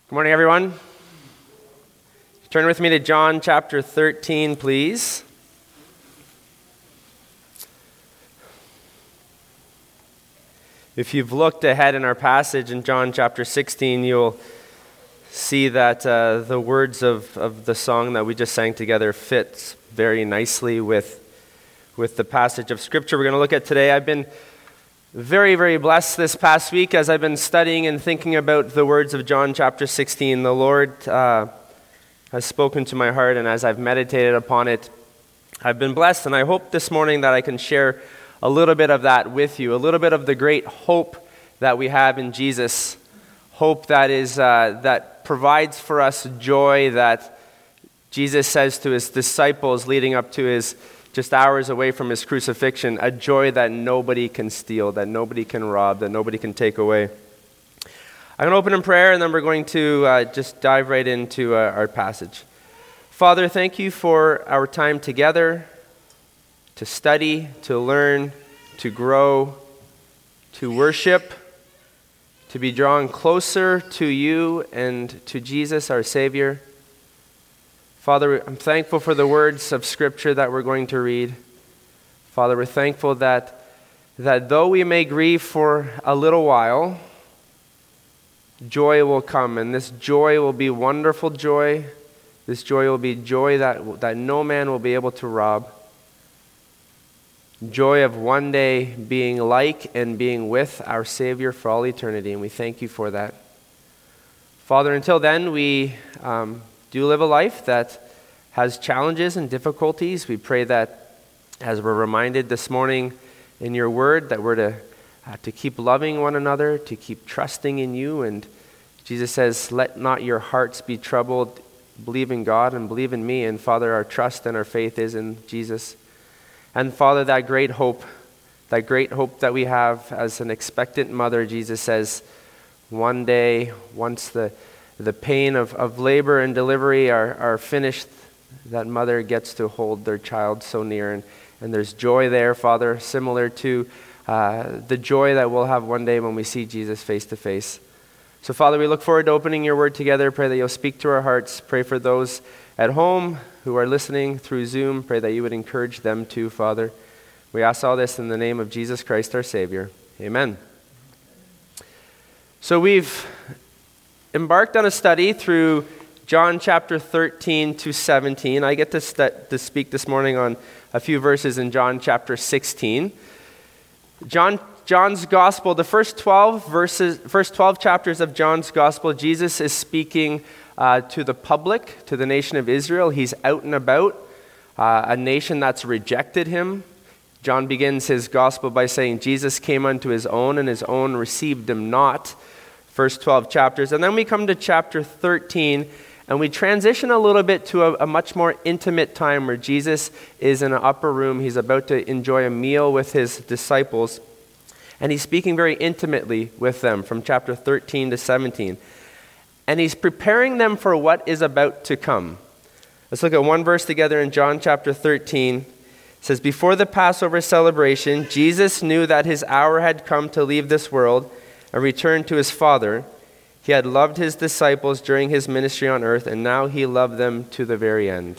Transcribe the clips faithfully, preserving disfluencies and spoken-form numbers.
Good morning, everyone. Turn with me to John chapter thirteen, please. If you've looked ahead in our passage in John chapter sixteen, you'll see that uh, the words of, of the song that we just sang together fits very nicely with, with the passage of Scripture we're going to look at today. I've been very, very blessed this past week as I've been studying and thinking about the words of John chapter sixteen. The Lord uh, has spoken to my heart, and as I've meditated upon it, I've been blessed, and I hope this morning that I can share a little bit of that with you, a little bit of the great hope that we have in Jesus, hope that is uh, that provides for us joy that Jesus says to his disciples leading up to his just hours away from his crucifixion, a joy that nobody can steal, that nobody can rob, that nobody can take away. I'm going to open in prayer, and then we're going to uh, just dive right into uh, our passage. Father, thank you for our time together to study, to learn, to grow, to worship, to be drawn closer to you and to Jesus, our Savior. Father, I'm thankful for the words of Scripture that we're going to read. Father, we're thankful that, that though we may grieve for a little while, joy will come, and this joy will be wonderful joy. This joy will be joy that, that no man will be able to rob. Joy of one day being like and being with our Savior for all eternity, and we thank you for that. Father, until then, we um, do live a life that has challenges and difficulties. We pray that as we're reminded this morning in your word that we're to, uh, to keep loving one another, to keep trusting in you. And Jesus says, let not your hearts be troubled. Believe in God and believe in me. And Father, our trust and our faith is in Jesus. And Father, that great hope, that great hope that we have as an expectant mother, Jesus says, one day, once the the pain of, of labor and delivery are, are finished, that mother gets to hold their child so near. And, and there's joy there, Father, similar to uh, the joy that we'll have one day when we see Jesus face to face. So, Father, we look forward to opening your word together. Pray that you'll speak to our hearts. Pray for those at home who are listening through Zoom. Pray that you would encourage them too, Father. We ask all this in the name of Jesus Christ, our Savior. Amen. So we've embarked on a study through John chapter thirteen to seventeen. I get to, st- to speak this morning on a few verses in John chapter sixteen. John John's gospel, the first twelve verses, first twelve chapters of John's gospel, Jesus is speaking uh, to the public, to the nation of Israel. He's out and about, uh, a nation that's rejected him. John begins his gospel by saying, Jesus came unto his own, and his own received him not. First twelve chapters. And then we come to chapter thirteen, and we transition a little bit to a, a much more intimate time where Jesus is in an upper room. He's about to enjoy a meal with his disciples, and he's speaking very intimately with them from chapter thirteen to seventeen. And he's preparing them for what is about to come. Let's look at one verse together in John chapter thirteen. It says, before the Passover celebration, Jesus knew that his hour had come to leave this world and returned to his Father. He had loved his disciples during his ministry on earth, and now he loved them to the very end.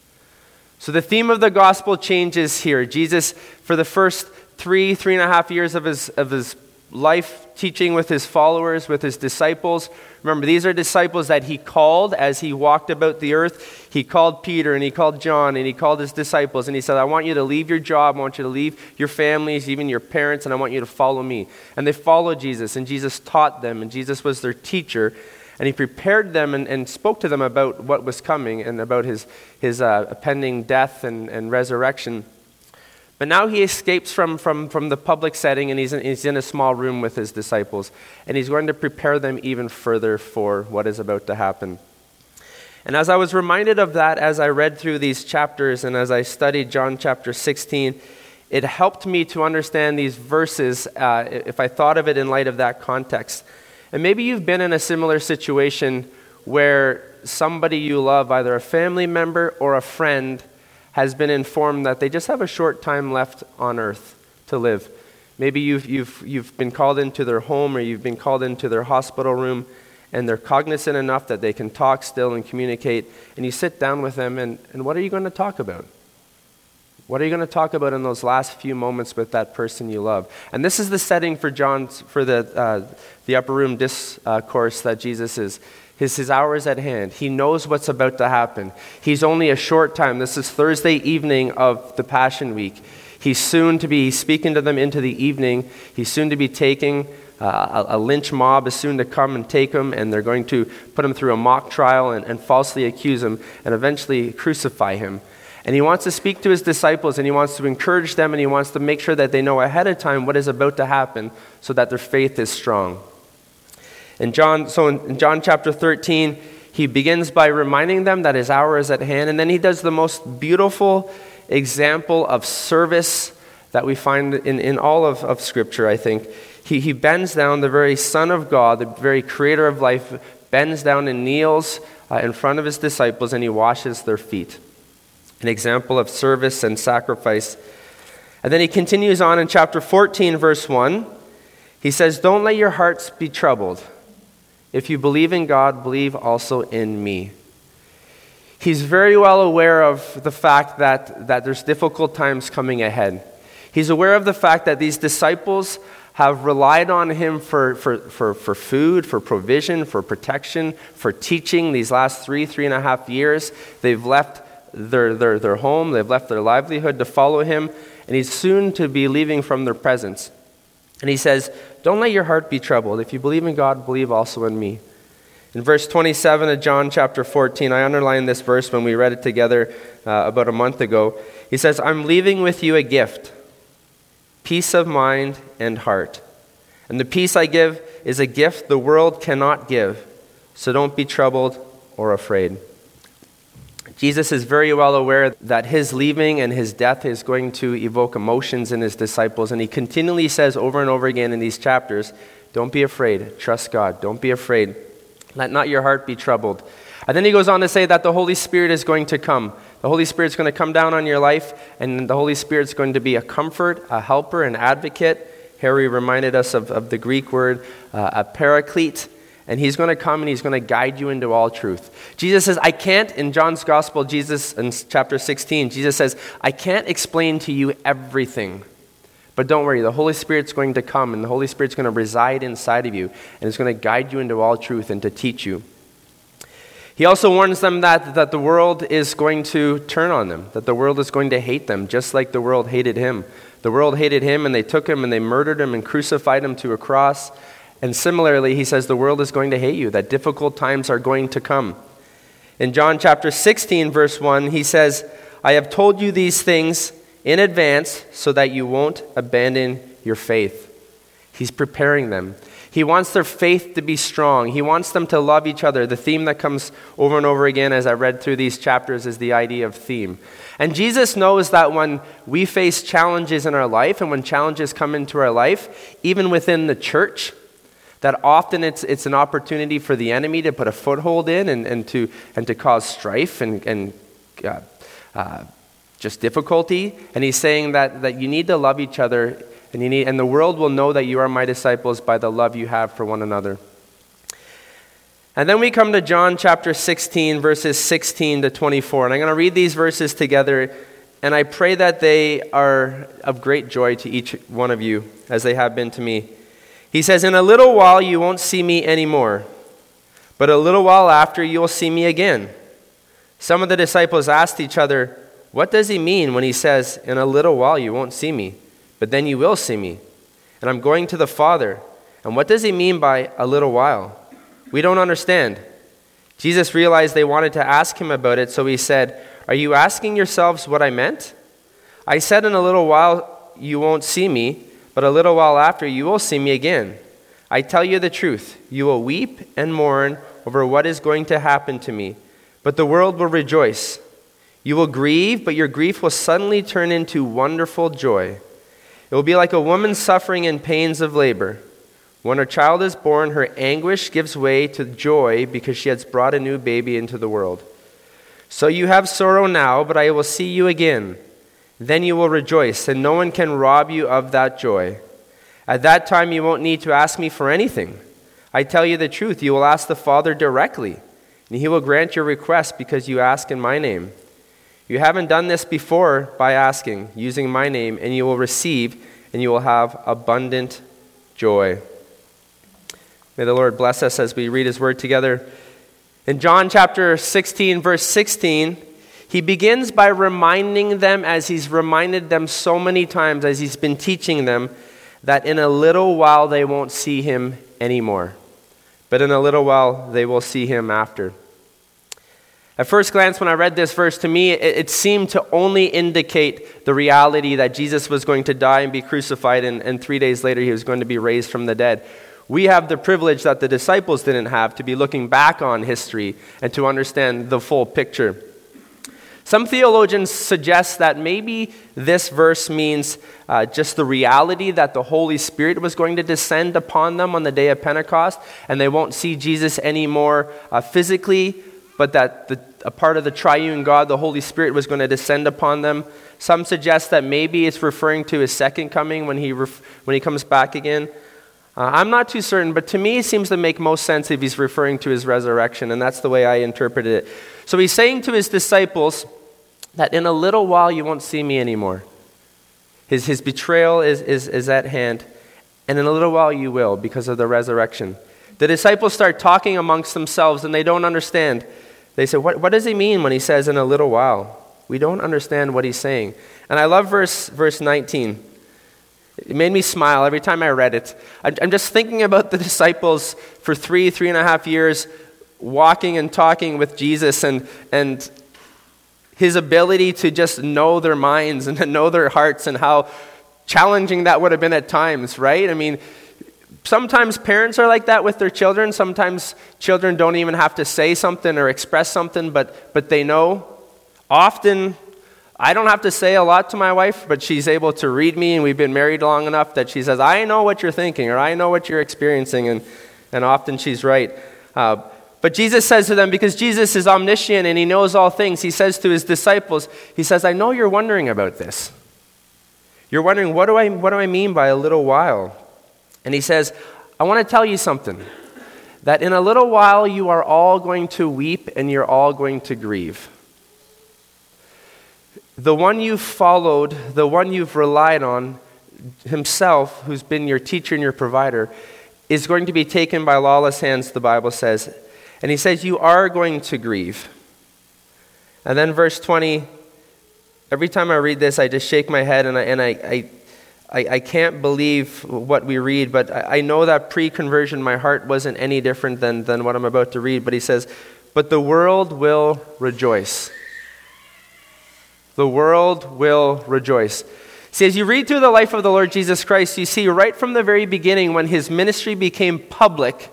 So the theme of the gospel changes here. Jesus, for the first three, three and a half years of his of his life, teaching with his followers, with his disciples. Remember, these are disciples that he called as he walked about the earth. He called Peter, and he called John, and he called his disciples, and he said, I want you to leave your job, I want you to leave your families, even your parents, and I want you to follow me. And they followed Jesus, and Jesus taught them, and Jesus was their teacher, and he prepared them and, and spoke to them about what was coming and about his, his uh, pending death and, and resurrection. But now he escapes from, from, from the public setting, and he's in, he's in a small room with his disciples, and he's going to prepare them even further for what is about to happen. And as I was reminded of that as I read through these chapters and as I studied John chapter sixteen, it helped me to understand these verses uh, if I thought of it in light of that context. And maybe you've been in a similar situation where somebody you love, either a family member or a friend, has been informed that they just have a short time left on earth to live. Maybe you've, you've, you've been called into their home, or you've been called into their hospital room, and they're cognizant enough that they can talk still and communicate, and you sit down with them, and, and what are you going to talk about? What are you going to talk about in those last few moments with that person you love? And this is the setting for John's, for the uh, the upper room discourse that Jesus is. His, his hour is at hand. He knows what's about to happen. He's only a short time. This is Thursday evening of the Passion Week. He's soon to be speaking to them into the evening. He's soon to be taking, uh, a, a lynch mob is soon to come and take him, and they're going to put him through a mock trial and, and falsely accuse him and eventually crucify him. And he wants to speak to his disciples, and he wants to encourage them, and he wants to make sure that they know ahead of time what is about to happen so that their faith is strong. In John, so in John chapter thirteen, he begins by reminding them that his hour is at hand, and then he does the most beautiful example of service that we find in, in all of, of Scripture, I think. He, he bends down, the very Son of God, the very creator of life, bends down and kneels uh, in front of his disciples, and he washes their feet. An example of service and sacrifice. And then he continues on in chapter fourteen, verse one. He says, "Don't let your hearts be troubled. If you believe in God, believe also in me." He's very well aware of the fact that, that there's difficult times coming ahead. He's aware of the fact that these disciples have relied on him for, for, for, for food, for provision, for protection, for teaching these last three, three and a half years. They've left Their, their, their home, they've left their livelihood to follow him, and he's soon to be leaving from their presence. And he says, "Don't let your heart be troubled. If you believe in God, believe also in me." In verse twenty-seven of John chapter fourteen, I underlined this verse when we read it together uh, about a month ago. He says, "I'm leaving with you a gift, peace of mind and heart. And the peace I give is a gift the world cannot give, so don't be troubled or afraid." Jesus is very well aware that his leaving and his death is going to evoke emotions in his disciples, and he continually says over and over again in these chapters, "Don't be afraid, trust God, don't be afraid, let not your heart be troubled." And then he goes on to say that the Holy Spirit is going to come. The Holy Spirit's going to come down on your life, and the Holy Spirit's going to be a comfort, a helper, an advocate. Harry reminded us of, of the Greek word, uh, a paraclete. And he's going to come and he's going to guide you into all truth. Jesus says, I can't, in John's Gospel, Jesus, in chapter sixteen, Jesus says, I can't explain to you everything. But don't worry, the Holy Spirit's going to come, and the Holy Spirit's going to reside inside of you, and it's going to guide you into all truth and to teach you. He also warns them that, that the world is going to turn on them, that the world is going to hate them, just like the world hated him. The world hated him, and they took him and they murdered him and crucified him to a cross. And similarly, he says the world is going to hate you, that difficult times are going to come. In John chapter sixteen, verse one, he says, I have told you these things in advance so that you won't abandon your faith. He's preparing them. He wants their faith to be strong. He wants them to love each other. The theme that comes over and over again as I read through these chapters is the idea of theme. And Jesus knows that when we face challenges in our life and when challenges come into our life, even within the church, that often it's it's an opportunity for the enemy to put a foothold in and, and to and to cause strife and, and uh, uh, just difficulty. And he's saying that, that you need to love each other, and you need and the world will know that you are my disciples by the love you have for one another. And then we come to John chapter sixteen, verses sixteen to twenty-four. And I'm going to read these verses together, and I pray that they are of great joy to each one of you, as they have been to me. He says, in a little while you won't see me anymore, but a little while after you will see me again. Some of the disciples asked each other, what does he mean when he says, in a little while you won't see me, but then you will see me, and I'm going to the Father? And what does he mean by a little while? We don't understand. Jesus realized they wanted to ask him about it, so he said, are you asking yourselves what I meant? I said in a little while you won't see me, but a little while after you will see me again. I tell you the truth, you will weep and mourn over what is going to happen to me, but the world will rejoice. You will grieve, but your grief will suddenly turn into wonderful joy. It will be like a woman suffering in pains of labor. When her child is born, her anguish gives way to joy because she has brought a new baby into the world. So you have sorrow now, but I will see you again. Then you will rejoice, and no one can rob you of that joy. At that time you won't need to ask me for anything. I tell you the truth, you will ask the Father directly, and he will grant your request because you ask in my name. You haven't done this before by asking, using my name, and you will receive, and you will have abundant joy. May the Lord bless us as we read his word together. In John chapter sixteen, verse sixteen, he begins by reminding them, as he's reminded them so many times as he's been teaching them, that in a little while they won't see him anymore. But in a little while they will see him after. At first glance, when I read this verse, to me, it, it seemed to only indicate the reality that Jesus was going to die and be crucified, and, and three days later he was going to be raised from the dead. We have the privilege that the disciples didn't have to be looking back on history and to understand the full picture. Some theologians suggest that maybe this verse means uh, just the reality that the Holy Spirit was going to descend upon them on the day of Pentecost, and they won't see Jesus anymore uh, physically, but that the, a part of the triune God, the Holy Spirit, was going to descend upon them. Some suggest that maybe it's referring to his second coming when he ref, when he comes back again. Uh, I'm not too certain, but to me it seems to make most sense if he's referring to his resurrection, and that's the way I interpreted it. So he's saying to his disciples that in a little while you won't see me anymore. His, his betrayal is, is, is at hand, and in a little while you will because of the resurrection. The disciples start talking amongst themselves, and they don't understand. They say, what, what does he mean when he says in a little while? We don't understand what he's saying. And I love verse, verse nineteen. It made me smile every time I read it. I'm, I'm just thinking about the disciples for three, three and a half years walking and talking with Jesus, and, and his ability to just know their minds and to know their hearts, and how challenging that would have been at times, right? I mean, sometimes parents are like that with their children. Sometimes children don't even have to say something or express something, but but they know. Often, I don't have to say a lot to my wife, but she's able to read me, and we've been married long enough that she says, I know what you're thinking, or I know what you're experiencing, and, and often she's right. Uh, but Jesus says to them, because Jesus is omniscient and he knows all things, he says to his disciples, he says, I know you're wondering about this. You're wondering, what do I what do I mean by a little while? And he says, I want to tell you something, that in a little while you are all going to weep and you're all going to grieve. The one you've followed, the one you've relied on, himself, who's been your teacher and your provider, is going to be taken by lawless hands, the Bible says. And he says, you are going to grieve. And then verse twenty, every time I read this, I just shake my head, and I and I, I I, I can't believe what we read, but I, I know that pre-conversion my heart wasn't any different than, than what I'm about to read. But he says, but the world will rejoice. The world will rejoice. See, as you read through the life of the Lord Jesus Christ, you see right from the very beginning when his ministry became public,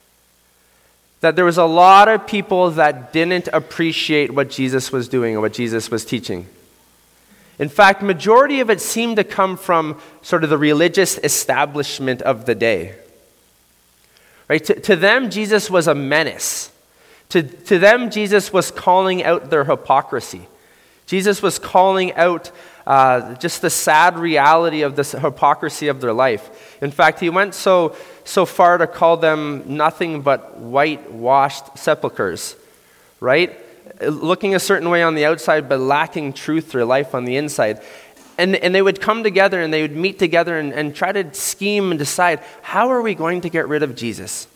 that there was a lot of people that didn't appreciate what Jesus was doing and what Jesus was teaching. In fact, majority of it seemed to come from sort of the religious establishment of the day. Right? To, to them, Jesus was a menace. To, to them, Jesus was calling out their hypocrisy. Jesus was calling out uh, just the sad reality of this hypocrisy of their life. In fact, he went so, so far to call them nothing but whitewashed sepulchres, right? Looking a certain way on the outside, but lacking truth or life on the inside. And, and they would come together and they would meet together and, and try to scheme and decide, how are we going to get rid of Jesus?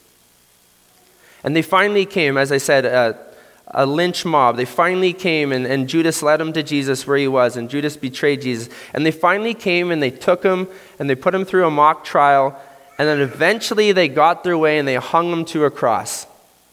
And they finally came, as I said, uh, a lynch mob. They finally came, and, and Judas led him to Jesus where he was, and Judas betrayed Jesus. And they finally came and they took him and they put him through a mock trial, and then eventually they got their way and they hung him to a cross.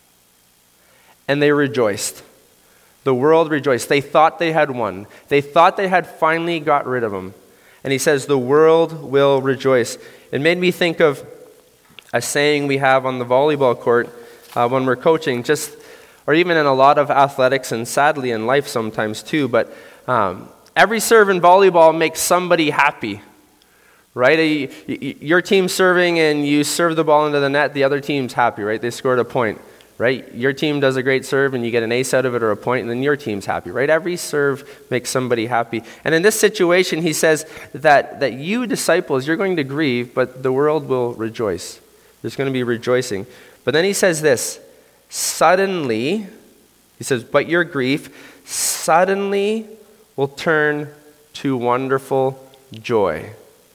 And they rejoiced. The world rejoiced. They thought they had won. They thought they had finally got rid of him. And he says, the world will rejoice. It made me think of a saying we have on the volleyball court uh, when we're coaching, just or even in a lot of athletics, and sadly in life sometimes too, but um, every serve in volleyball makes somebody happy, right? Your team's serving and you serve the ball into the net, the other team's happy, right? They scored a point, right? Your team does a great serve and you get an ace out of it or a point, and then your team's happy, right? Every serve makes somebody happy. And in this situation, he says that, that you disciples, you're going to grieve, but the world will rejoice. There's going to be rejoicing. But then he says this, suddenly, he says, but your grief suddenly will turn to wonderful joy.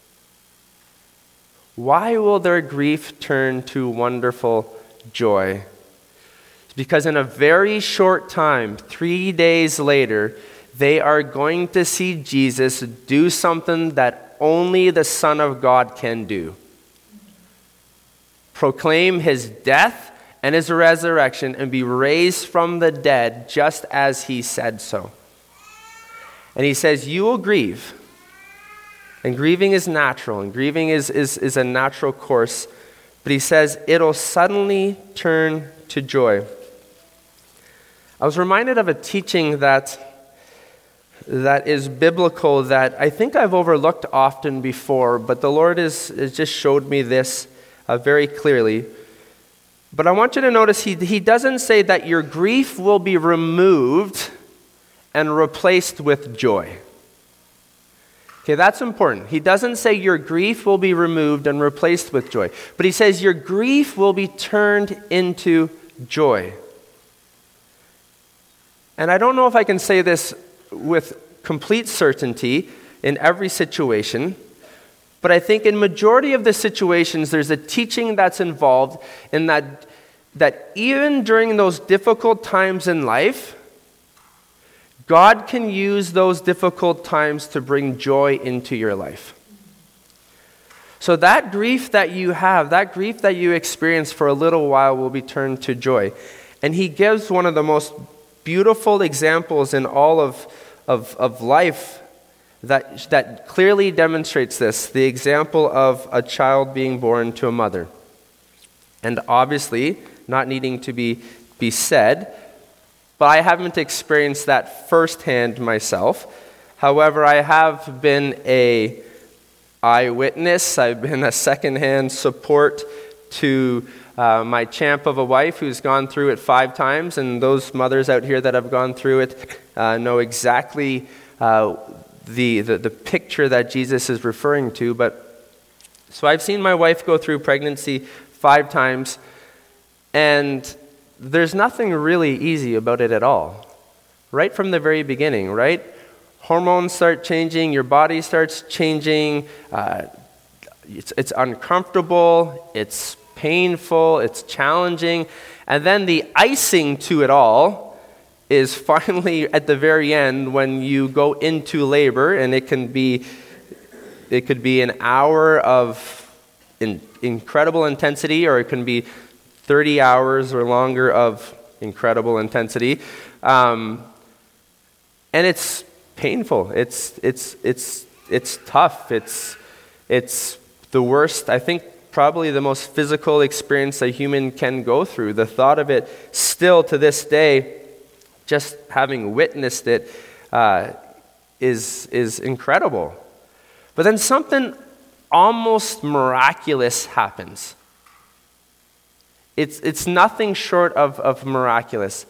Why will their grief turn to wonderful joy? It's because in a very short time, three days later, they are going to see Jesus do something that only the Son of God can do. Proclaim his death and his resurrection and be raised from the dead just as he said so. And he says, you will grieve. And grieving is natural, and grieving is, is, is a natural course. But he says, it'll suddenly turn to joy. I was reminded of a teaching that, that is biblical that I think I've overlooked often before, but the Lord is, has just showed me this uh, very clearly. But I want you to notice he, he doesn't say that your grief will be removed and replaced with joy. Okay, that's important. He doesn't say your grief will be removed and replaced with joy, but he says your grief will be turned into joy. And I don't know if I can say this with complete certainty in every situation, but I think in majority of the situations there's a teaching that's involved in that, that even during those difficult times in life, God can use those difficult times to bring joy into your life. So that grief that you have, that grief that you experience for a little while will be turned to joy. And he gives one of the most beautiful examples in all of, of, of life that, that clearly demonstrates this, the example of a child being born to a mother. And obviously, not needing to be, be said, but I haven't experienced that firsthand myself. However, I have been a eyewitness. I've been a secondhand support to uh, my champ of a wife who's gone through it five times, and those mothers out here that have gone through it uh, know exactly uh, the, the the picture that Jesus is referring to. But so I've seen my wife go through pregnancy five times, and there's nothing really easy about it at all. Right from the very beginning, right? Hormones start changing, your body starts changing, uh, it's, it's uncomfortable, it's painful, it's challenging, and then the icing to it all is finally at the very end when you go into labor, and it can be, it could be an hour of in, incredible intensity, or it can be thirty hours or longer of incredible intensity. Um, and it's painful. It's it's it's it's tough. It's it's the worst, I think probably the most physical experience a human can go through. The thought of it still to this day, just having witnessed it, uh, is is incredible. But then something almost miraculous happens. It's it's nothing short of, of miraculous.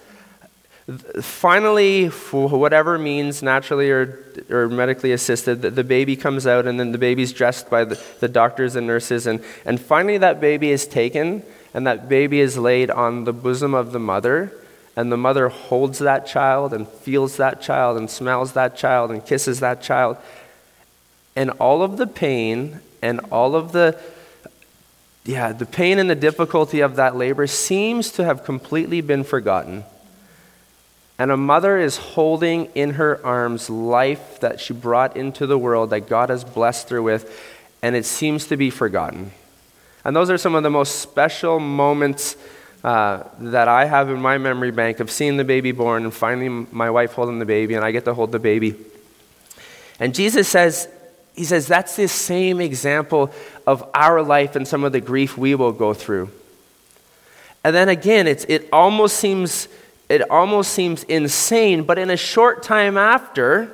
Finally, for whatever means, naturally or, or medically assisted, the, the baby comes out, and then the baby's dressed by the, the doctors and nurses, and, and finally that baby is taken, and that baby is laid on the bosom of the mother, and the mother holds that child and feels that child and smells that child and kisses that child. And all of the pain and all of the Yeah, the pain and the difficulty of that labor seems to have completely been forgotten. And a mother is holding in her arms life that she brought into the world, that God has blessed her with, and it seems to be forgotten. And those are some of the most special moments uh, that I have in my memory bank of seeing the baby born, and finally my wife holding the baby, and I get to hold the baby. And Jesus says, He says that's the same example of our life and some of the grief we will go through. And then again, it's it almost seems it almost seems insane, but in a short time after,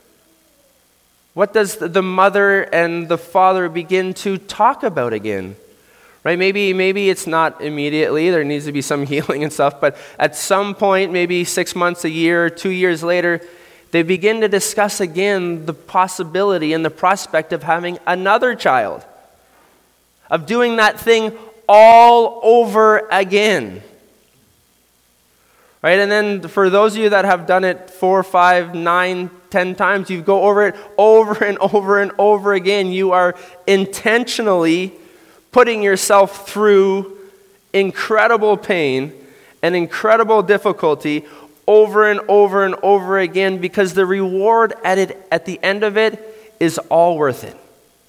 what does the mother and the father begin to talk about again? Right? Maybe maybe it's not immediately, there needs to be some healing and stuff, but at some point, maybe six months, a year, two years later, they begin to discuss again the possibility and the prospect of having another child, of doing that thing all over again. Right? And then for those of you that have done it four, five, nine, ten times, you go over it over and over and over again. You are intentionally putting yourself through incredible pain and incredible difficulty over and over and over again, because the reward at it at the end of it is all worth it.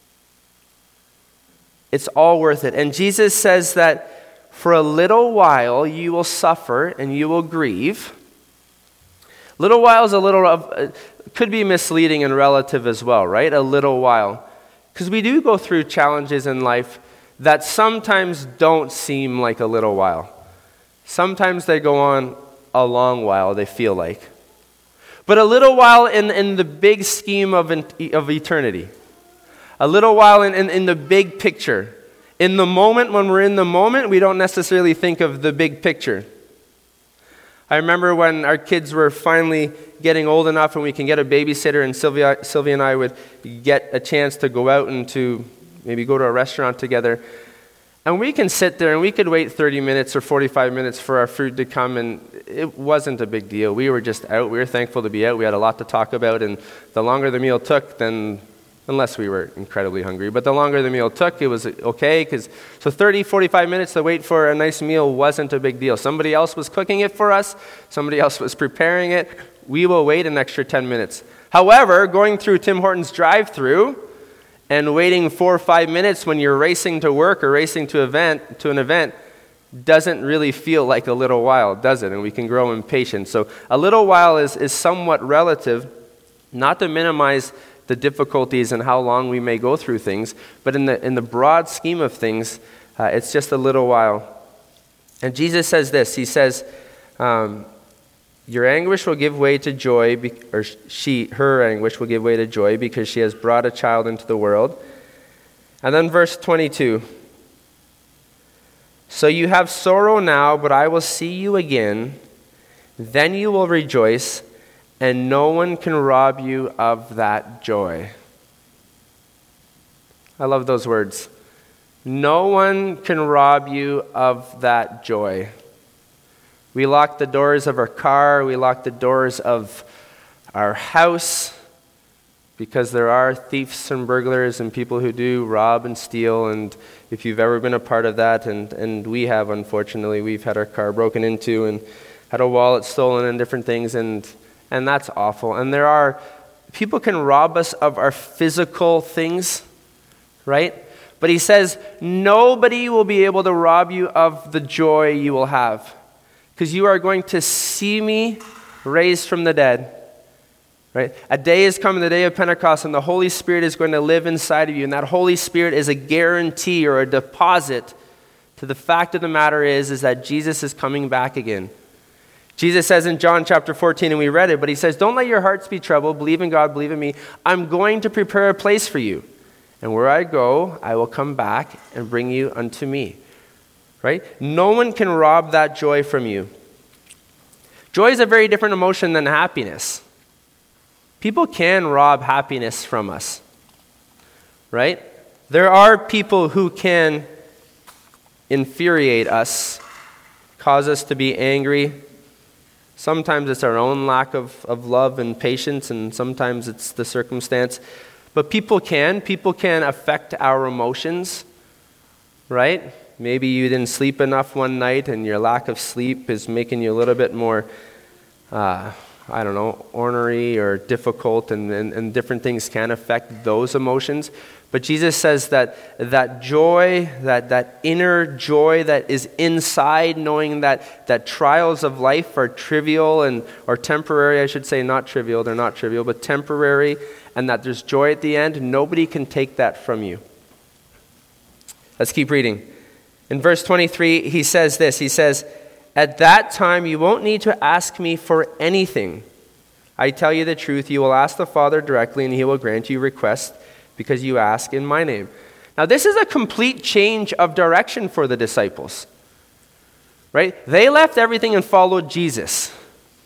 It's all worth it. And Jesus says that for a little while you will suffer and you will grieve. Little while is a little of, uh, could be misleading and relative as well, right? A little while. Because we do go through challenges in life that sometimes don't seem like a little while. Sometimes they go on a long while, they feel like. But a little while in, in the big scheme of, of eternity. A little while in, in, in the big picture. In the moment, when we're in the moment, we don't necessarily think of the big picture. I remember when our kids were finally getting old enough and we can get a babysitter, and Sylvia, Sylvia and I would get a chance to go out and to maybe go to a restaurant together. And we can sit there and we could wait thirty minutes or forty-five minutes for our food to come, and it wasn't a big deal. We were just out. We were thankful to be out. We had a lot to talk about, and the longer the meal took, then, unless we were incredibly hungry, but the longer the meal took, it was okay. Because so thirty, forty-five minutes to wait for a nice meal wasn't a big deal. Somebody else was cooking it for us. Somebody else was preparing it. We will wait an extra ten minutes. However, going through Tim Hortons drive-thru and waiting four or five minutes when you're racing to work or racing to event to an event doesn't really feel like a little while, does it? And we can grow impatient. So a little while is, is somewhat relative, not to minimize the difficulties and how long we may go through things, but in the in the broad scheme of things, uh, it's just a little while. And Jesus says this, he says, um, your anguish will give way to joy, be- or she, her anguish will give way to joy because she has brought a child into the world. And then verse twenty-two, so you have sorrow now, but I will see you again, then you will rejoice, and no one can rob you of that joy. I love those words. No one can rob you of that joy. We lock the doors of our car, we lock the doors of our house, because there are thieves and burglars and people who do rob and steal, and if you've ever been a part of that, and, and we have, unfortunately, we've had our car broken into and had a wallet stolen and different things, and And that's awful. And there are, people can rob us of our physical things, right? But he says, nobody will be able to rob you of the joy you will have. Because you are going to see me raised from the dead, right? A day is coming, the day of Pentecost, and the Holy Spirit is going to live inside of you. And that Holy Spirit is a guarantee or a deposit to the fact of the matter is, is that Jesus is coming back again. Jesus says in John chapter fourteen, and we read it, but he says, don't let your hearts be troubled. Believe in God, believe in me. I'm going to prepare a place for you. And where I go, I will come back and bring you unto me. Right? No one can rob that joy from you. Joy is a very different emotion than happiness. People can rob happiness from us. Right? There are people who can infuriate us, cause us to be angry. Sometimes it's our own lack of, of love and patience, and sometimes it's the circumstance. But people can. People can affect our emotions, right? Maybe you didn't sleep enough one night, and your lack of sleep is making you a little bit more, uh, I don't know, ornery or difficult, and, and, and different things can affect those emotions. But Jesus says that that joy, that, that inner joy that is inside, knowing that, that trials of life are trivial and or temporary, I should say, not trivial, they're not trivial, but temporary, and that there's joy at the end, nobody can take that from you. Let's keep reading. In verse twenty-three, he says this, he says, at that time you won't need to ask me for anything. I tell you the truth, you will ask the Father directly, and he will grant you requests because you ask in my name. Now, this is a complete change of direction for the disciples, right? They left everything and followed Jesus.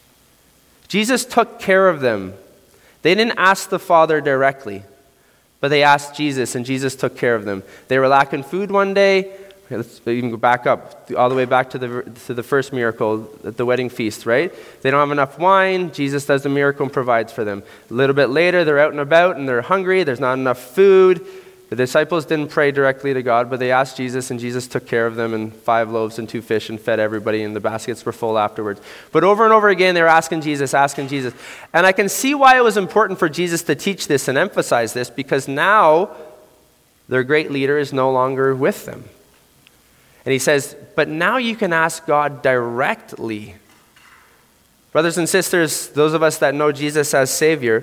Jesus took care of them. They didn't ask the Father directly, but they asked Jesus, and Jesus took care of them. They were lacking food one day, Okay, let's even go back up, all the way back to the to the first miracle at the wedding feast, right? They don't have enough wine. Jesus does the miracle and provides for them. A little bit later, they're out and about and they're hungry. There's not enough food. The disciples didn't pray directly to God, but they asked Jesus, and Jesus took care of them, and five loaves and two fish, and fed everybody, and the baskets were full afterwards. But over and over again, they were asking Jesus, asking Jesus. And I can see why it was important for Jesus to teach this and emphasize this, because now their great leader is no longer with them. And he says, but now you can ask God directly. Brothers and sisters, those of us that know Jesus as Savior,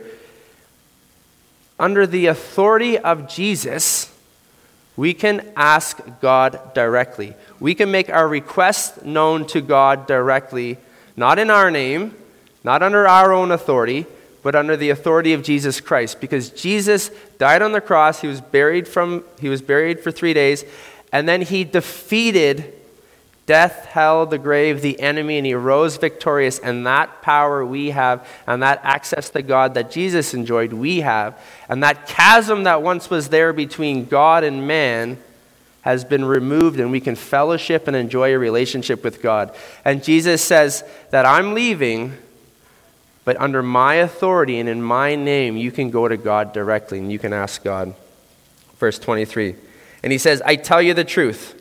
under the authority of Jesus, we can ask God directly. We can make our requests known to God directly, not in our name, not under our own authority, but under the authority of Jesus Christ. Because Jesus died on the cross, he was buried from he was buried for three days, and then he defeated death, hell, the grave, the enemy, and he rose victorious. And that power we have, and that access to God that Jesus enjoyed, we have. And that chasm that once was there between God and man has been removed, and we can fellowship and enjoy a relationship with God. And Jesus says that I'm leaving, but under my authority and in my name, you can go to God directly, and you can ask God. Verse twenty-three. And he says, I tell you the truth.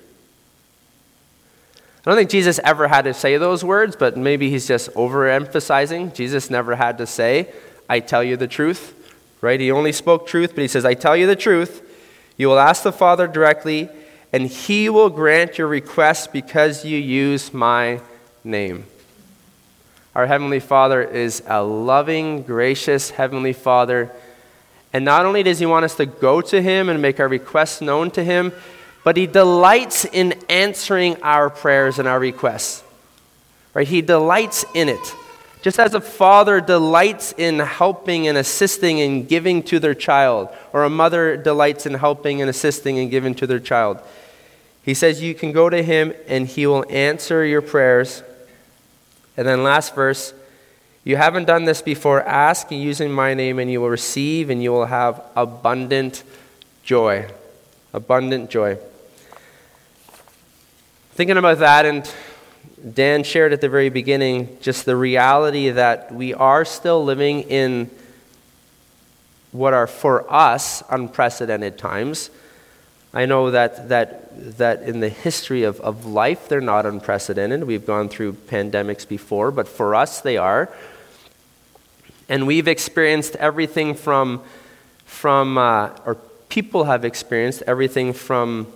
I don't think Jesus ever had to say those words, but maybe he's just overemphasizing. Jesus never had to say, I tell you the truth, right? He only spoke truth, but he says, I tell you the truth. You will ask the Father directly, and he will grant your request because you use my name. Our Heavenly Father is a loving, gracious Heavenly Father. And not only does he want us to go to him and make our requests known to him, but he delights in answering our prayers and our requests. Right? He delights in it. Just as a father delights in helping and assisting and giving to their child, or a mother delights in helping and assisting and giving to their child. He says you can go to him and he will answer your prayers. And then last verse, you haven't done this before, ask using my name and you will receive and you will have abundant joy. Abundant joy. Thinking about that, and Dan shared at the very beginning just the reality that we are still living in what are for us unprecedented times. I know that that that in the history of, of life they're not unprecedented. We've gone through pandemics before, but for us they are. And we've experienced everything from from uh, or people have experienced everything from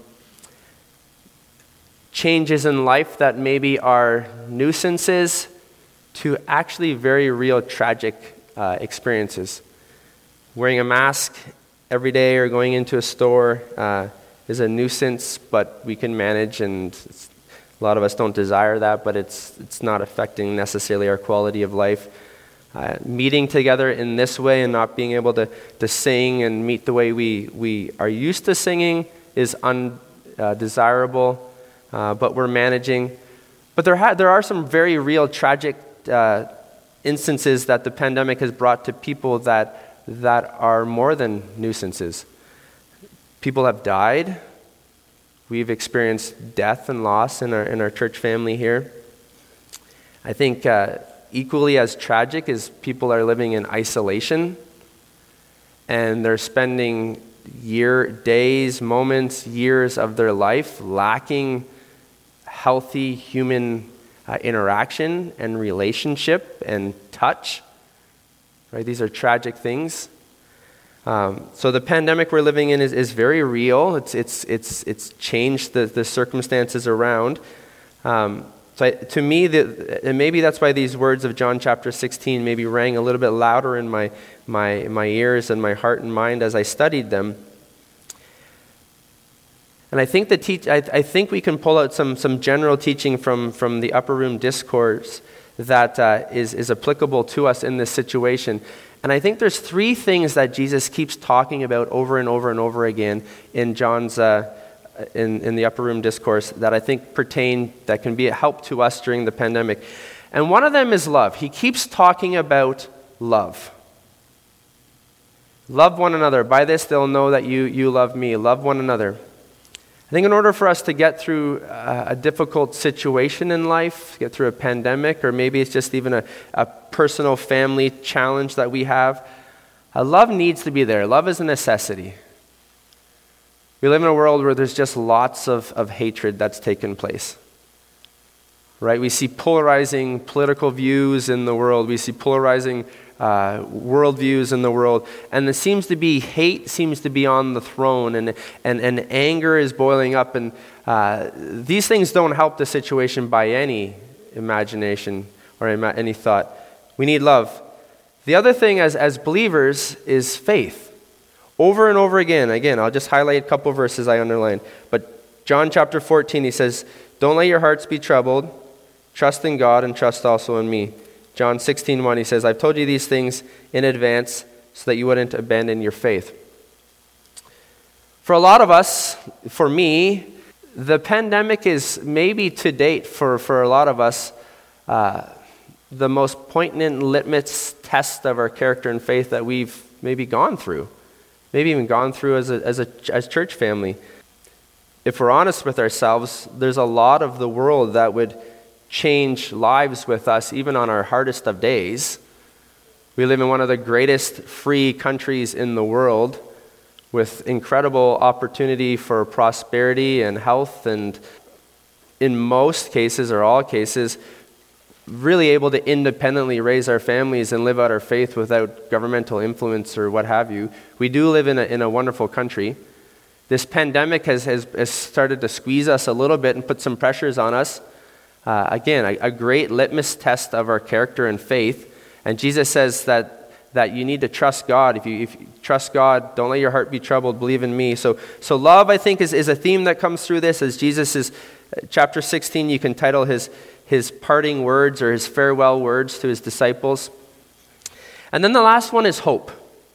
changes in life that maybe are nuisances to actually very real tragic uh, experiences. Wearing a mask every day or going into a store uh, is a nuisance, but we can manage, and it's, a lot of us don't desire that, but it's it's not affecting necessarily our quality of life. Uh, meeting together in this way and not being able to, to sing and meet the way we, we are used to singing is undesirable. Uh, but we're managing. But there ha- there are some very real tragic uh, instances that the pandemic has brought to people that that are more than nuisances. People have died. We've experienced death and loss in our in our church family here. I think uh, equally as tragic is people are living in isolation, and they're spending year, days, moments, years of their life lacking healthy human uh, interaction and relationship and touch. Right? These are tragic things. Um, so the pandemic we're living in is, is very real. It's it's it's it's changed the, the circumstances around. Um, so I, to me, the, and maybe that's why these words of John chapter sixteen maybe rang a little bit louder in my my my ears and my heart and mind as I studied them. And I think the teach. I, I think we can pull out some some general teaching from, from the Upper Room Discourse that uh, is is applicable to us in this situation. And I think there's three things that Jesus keeps talking about over and over and over again in John's uh, in in the Upper Room Discourse that I think pertain that can be a help to us during the pandemic. And one of them is love. He keeps talking about love. Love one another. By this they'll know that you you love me. Love one another. I think in order for us to get through a, a difficult situation in life, get through a pandemic, or maybe it's just even a, a personal family challenge that we have, uh, love needs to be there. Love is a necessity. We live in a world where there's just lots of, of hatred that's taken place. Right? We see polarizing political views in the world. We see polarizing uh, worldviews in the world. And there seems to be, hate seems to be on the throne, and, and, and anger is boiling up. And uh, these things don't help the situation by any imagination or ima- any thought. We need love. The other thing as, as believers is faith. Over and over again, again, I'll just highlight a couple verses I underlined. But John chapter fourteen, he says, "Don't let your hearts be troubled. Trust in God and trust also in me." John sixteen one, he says, "I've told you these things in advance so that you wouldn't abandon your faith." For a lot of us, for me, the pandemic is maybe to date for, for a lot of us uh, the most poignant litmus test of our character and faith that we've maybe gone through. Maybe even gone through as a, as a as church family. If we're honest with ourselves, there's a lot of the world that would change lives with us, even on our hardest of days. We live in one of the greatest free countries in the world, with incredible opportunity for prosperity and health, and in most cases, or all cases, really able to independently raise our families and live out our faith without governmental influence or what have you. We do live in a, in a wonderful country. This pandemic has, has, has started to squeeze us a little bit and put some pressures on us. Uh, again, a, a great litmus test of our character and faith. And Jesus says that, that you need to trust God. If you, if you trust God, don't let your heart be troubled, believe in me. So, so love, I think, is, is a theme that comes through this. As Jesus is, chapter sixteen, you can title his his parting words or his farewell words to his disciples. And then the last one is hope.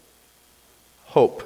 Hope.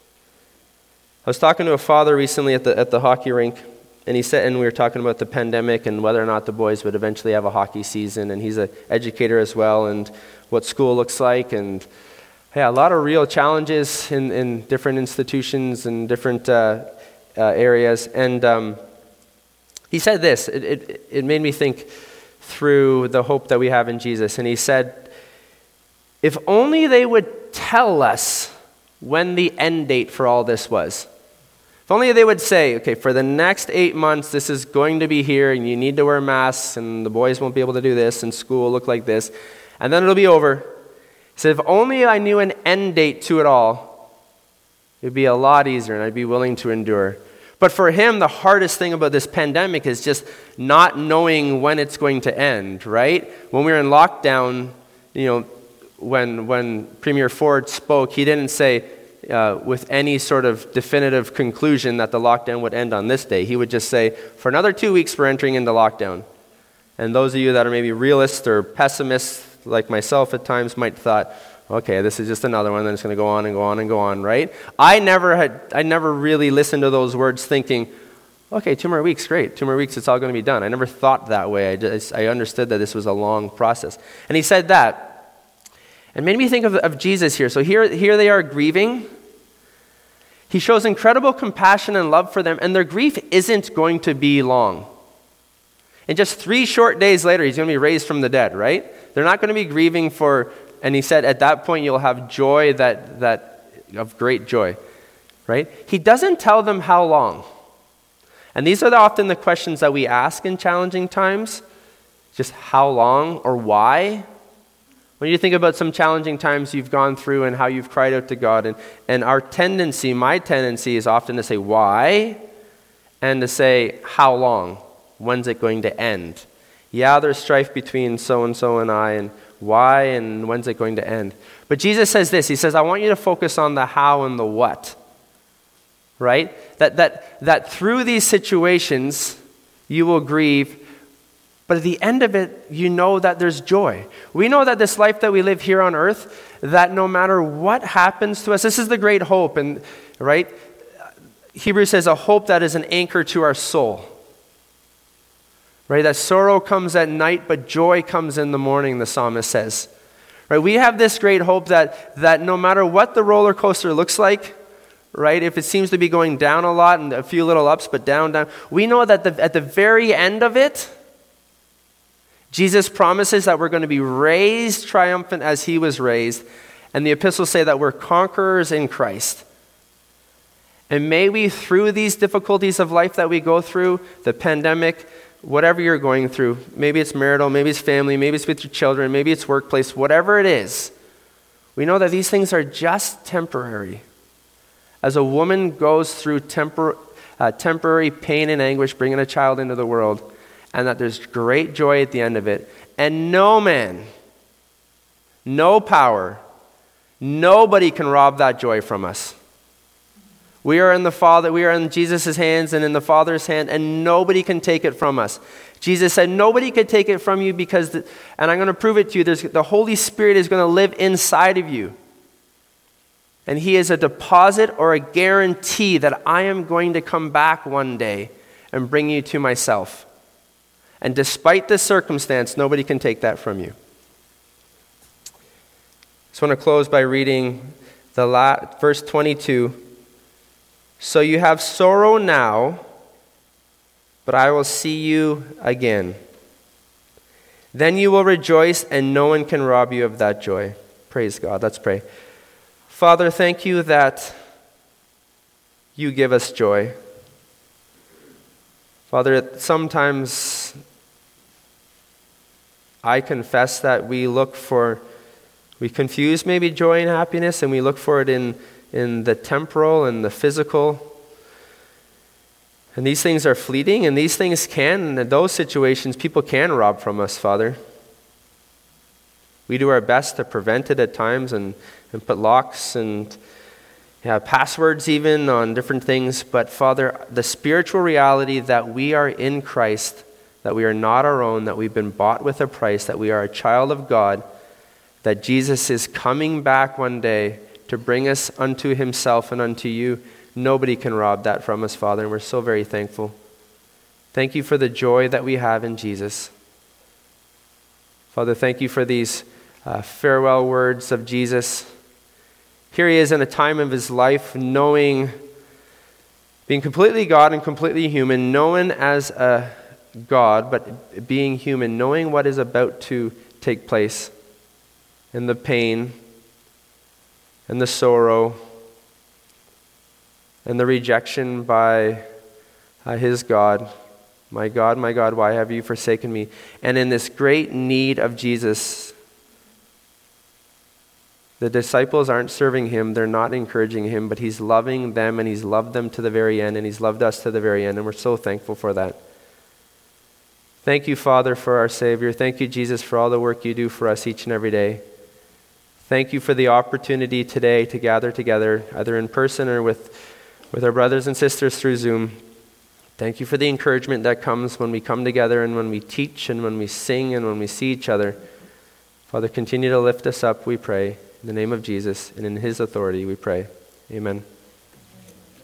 I was talking to a father recently at the at the hockey rink, and he said, and we were talking about the pandemic and whether or not the boys would eventually have a hockey season, and he's an educator as well, and what school looks like, and yeah, a lot of real challenges in, in different institutions and different uh, uh, areas. And um, he said this, it, it, it made me think through the hope that we have in Jesus. And he said, if only they would tell us when the end date for all this was. If only they would say, okay, for the next eight months, this is going to be here, and you need to wear masks, and the boys won't be able to do this, and school will look like this, and then it'll be over. He said, if only I knew an end date to it all, it would be a lot easier, and I'd be willing to endure. But for him, the hardest thing about this pandemic is just not knowing when it's going to end, right? When we were in lockdown, you know, when when Premier Ford spoke, he didn't say uh, with any sort of definitive conclusion that the lockdown would end on this day. He would just say, for another two weeks, we're entering into lockdown. And those of you that are maybe realists or pessimists, like myself at times, might thought, okay, this is just another one, then it's going to go on and go on and go on, right? I never had, I never really listened to those words thinking, okay, two more weeks, great. Two more weeks, it's all going to be done. I never thought that way. I, just, I understood that this was a long process. And he said that. And made me think of, of Jesus here. So here, here they are grieving. He shows incredible compassion and love for them, and their grief isn't going to be long. And just three short days later, he's going to be raised from the dead, right? They're not going to be grieving for... And he said, at that point, you'll have joy that that of great joy, right? He doesn't tell them how long. And these are the, often the questions that we ask in challenging times. Just how long or why? When you think about some challenging times you've gone through and how you've cried out to God, and, and our tendency, my tendency is often to say why and to say how long? When's it going to end? Yeah, there's strife between so-and-so and I, and why and when's it going to end? But Jesus says this, he says, I want you to focus on the how and the what, right? That, that, that through these situations, you will grieve, but at the end of it, you know that there's joy. We know that this life that we live here on earth, that no matter what happens to us, this is the great hope, and right? Hebrews says a hope that is an anchor to our soul. Right, that sorrow comes at night, but joy comes in the morning, the psalmist says. Right, we have this great hope that, that no matter what the roller coaster looks like, right? If it seems to be going down a lot and a few little ups, but down, down, we know that the, at the very end of it, Jesus promises that we're going to be raised triumphant as he was raised. And the epistles say that we're conquerors in Christ. And may we, through these difficulties of life that we go through, the pandemic, whatever you're going through, maybe it's marital, maybe it's family, maybe it's with your children, maybe it's workplace, whatever it is, we know that these things are just temporary. As a woman goes through tempor- uh, temporary pain and anguish bringing a child into the world, and that there's great joy at the end of it, and no man, no power, nobody can rob that joy from us. We are in the Father, we are in Jesus' hands and in the Father's hand, and nobody can take it from us. Jesus said, nobody could take it from you because, the, and I'm going to prove it to you, there's, the Holy Spirit is going to live inside of you. And he is a deposit or a guarantee that I am going to come back one day and bring you to myself. And despite this circumstance, nobody can take that from you. I just want to close by reading the la- verse twenty-two. So you have sorrow now, but I will see you again. Then you will rejoice, and no one can rob you of that joy. Praise God. Let's pray. Father, thank you that you give us joy. Father, sometimes I confess that we look for, we confuse maybe joy and happiness, and we look for it in in the temporal and the physical. And these things are fleeting, and these things can, in those situations, people can rob from us, Father. We do our best to prevent it at times and, and put locks and yeah, passwords even on different things. But Father, the spiritual reality that we are in Christ, that we are not our own, that we've been bought with a price, that we are a child of God, that Jesus is coming back one day to bring us unto himself and unto you. Nobody can rob that from us, Father, and we're so very thankful. Thank you for the joy that we have in Jesus. Father, thank you for these uh, farewell words of Jesus. Here he is in a time of his life, knowing, being completely God and completely human, known as a God, but being human, knowing what is about to take place, and the pain, and the sorrow, and the rejection by uh, his God. My God, my God, why have you forsaken me? And in this great need of Jesus, the disciples aren't serving him, they're not encouraging him, but he's loving them, and he's loved them to the very end, and he's loved us to the very end, and we're so thankful for that. Thank you, Father, for our Savior. Thank you, Jesus, for all the work you do for us each and every day. Thank you for the opportunity today to gather together, either in person or with, with our brothers and sisters through Zoom. Thank you for the encouragement that comes when we come together and when we teach and when we sing and when we see each other. Father, continue to lift us up, we pray. In the name of Jesus and in his authority, we pray. Amen.